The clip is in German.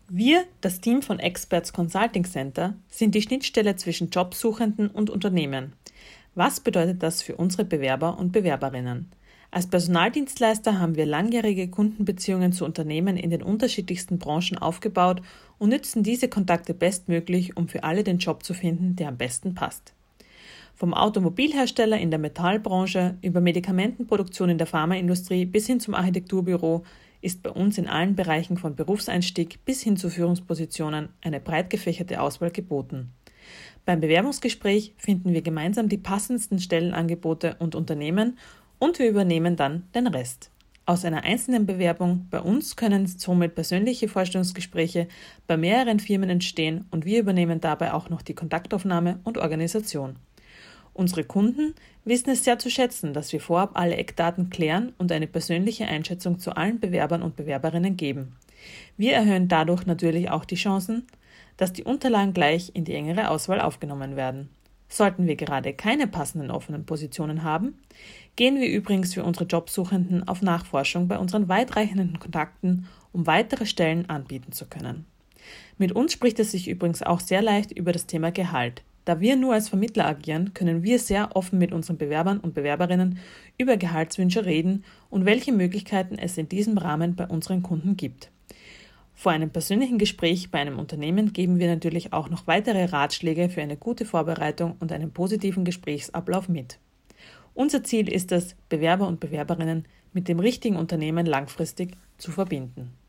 Wir, das Team von Experts Consulting Center, sind die Schnittstelle zwischen Jobsuchenden und Unternehmen. Was bedeutet das für unsere Bewerber und Bewerberinnen? Als Personaldienstleister haben wir langjährige Kundenbeziehungen zu Unternehmen in den unterschiedlichsten Branchen aufgebaut und nützen diese Kontakte bestmöglich, um für alle den Job zu finden, der am besten passt. Vom Automobilhersteller in der Metallbranche über Medikamentenproduktion in der Pharmaindustrie bis hin zum Architekturbüro ist bei uns in allen Bereichen von Berufseinstieg bis hin zu Führungspositionen eine breit gefächerte Auswahl geboten. Beim Bewerbungsgespräch finden wir gemeinsam die passendsten Stellenangebote und Unternehmen und wir übernehmen dann den Rest. Aus einer einzelnen Bewerbung bei uns können somit persönliche Vorstellungsgespräche bei mehreren Firmen entstehen und wir übernehmen dabei auch noch die Kontaktaufnahme und Organisation. Unsere Kunden wissen es sehr zu schätzen, dass wir vorab alle Eckdaten klären und eine persönliche Einschätzung zu allen Bewerbern und Bewerberinnen geben. Wir erhöhen dadurch natürlich auch die Chancen, dass die Unterlagen gleich in die engere Auswahl aufgenommen werden. Sollten wir gerade keine passenden offenen Positionen haben, gehen wir übrigens für unsere Jobsuchenden auf Nachforschung bei unseren weitreichenden Kontakten, um weitere Stellen anbieten zu können. Mit uns spricht es sich übrigens auch sehr leicht über das Thema Gehalt. Da wir nur als Vermittler agieren, können wir sehr offen mit unseren Bewerbern und Bewerberinnen über Gehaltswünsche reden und welche Möglichkeiten es in diesem Rahmen bei unseren Kunden gibt. Vor einem persönlichen Gespräch bei einem Unternehmen geben wir natürlich auch noch weitere Ratschläge für eine gute Vorbereitung und einen positiven Gesprächsablauf mit. Unser Ziel ist es, Bewerber und Bewerberinnen mit dem richtigen Unternehmen langfristig zu verbinden.